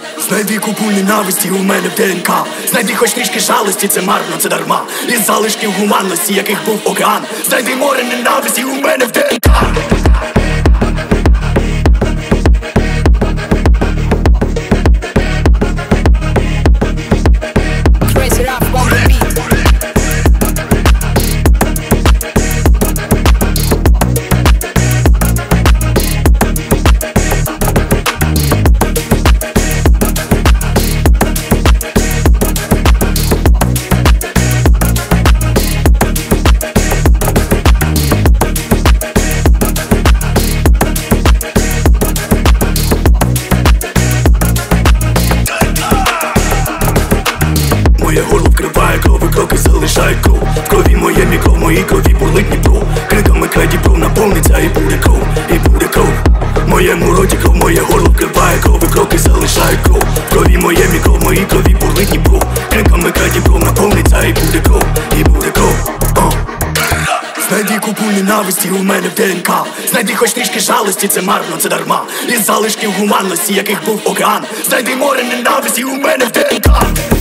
Знайди купу ненависті у мене в ДНК. Знайди хоч трішки жалості, це марно, це дарма. Із залишків гуманності, яких був океан. Знайди море ненависті у мене в ДНК. Моє горло вкриває крови, кроки залишають кров. В крові моє мікро, в моїй крові бурлить Дніпро. Криками край Дніпро наповниться і буде кров, і буде кров. В моєму роті кров, моє горло вкриває крови, кроки залишають кров. В крові моє мікро, в моїй крові бурлить Дніпро. Криками край Дніпро наповниться і буде кров, і буде кров. Знайди купу ненависті у мене в ДНК. Знайди хоч трішки жалості, це марно, це дарма. Із залишків гуманності, яких був океан. Знайди море ненависті у мене в ДНК.